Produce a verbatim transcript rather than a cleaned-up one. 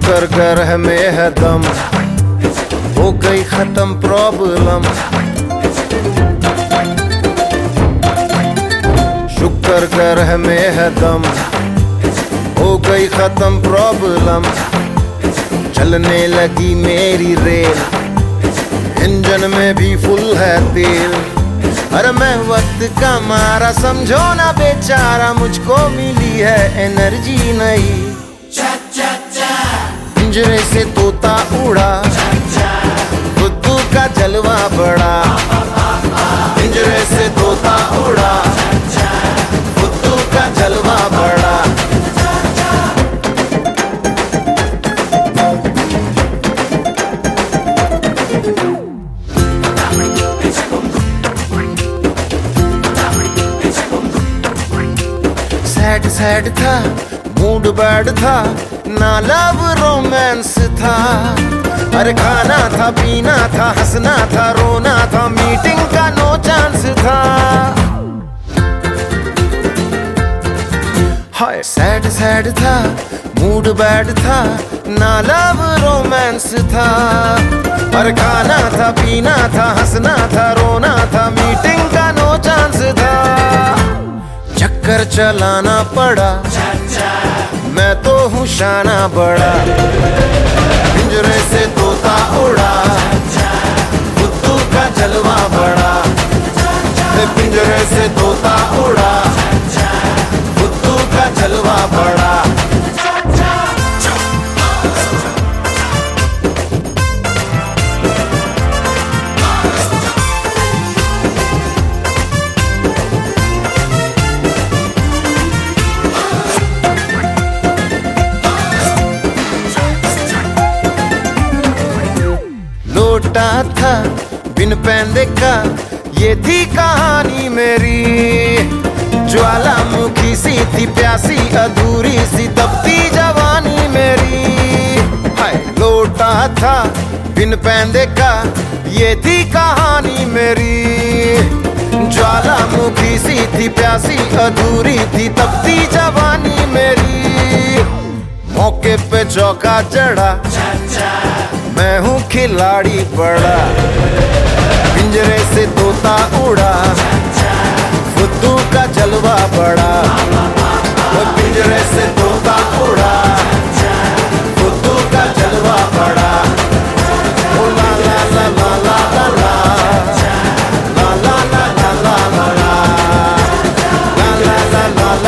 शुक्र कर में है दम, हो गई खत्म प्रॉब्लम। शुक्र कर में है दम, हो गई खत्म प्रॉब्लम। चलने लगी मेरी रेल, इंजन में भी फुल है तेल। अरे मैं वक्त का मारा समझो ना बेचारा, मुझको मिली है एनर्जी नई। पिंजरे से तोता उड़ा, बुद्धू का जलवा बड़ा। पिंजरे से तोता उड़ा, बुद्धू का जलवा बड़ा। सैड सैड था, मूड बैड था, ना लव रोमांस था। अरे खाना था, पीना था, हंसना था, रोना था, मीटिंग का नो चांस था। हाय सैड सैड था, मूड बैड था, ना लव रोमांस था। अरे खाना था, पीना था, हंसना था, रोना था, मीटिंग का नो चांस था। चक्कर चलाना पड़ा, मैं तो हूँ शाना बड़ा। पिंजरे से तोता उड़ा, बुद्धू का जलवा बड़ा। पिंजरे से तोता उड़ा, बुद्धू का जलवा बड़ा। लोटा था बिन पैंदे का, ये थी कहानी मेरी। ज्वालामुखी सी थी प्यासी, अधूरी सी तपती जवानी मेरी। हाय लोटा था बिन पैंदे का, ये थी कहानी मेरी। ज्वालामुखी सी थी प्यासी, अधूरी थी तपती जवानी मेरी। मौके पे चौका चढ़ा, मैं हूँ खिलाड़ी बड़ा। पिंजरे से तोता उड़ा, बुद्धू का जलवा बड़ा। पिंजरे से तोता उड़ा, बुद्धू का जलवा बड़ा। ओ ला ला ला ला ला ला ला, ला ला ला ला ला ला ला, ला ला ला ला ला।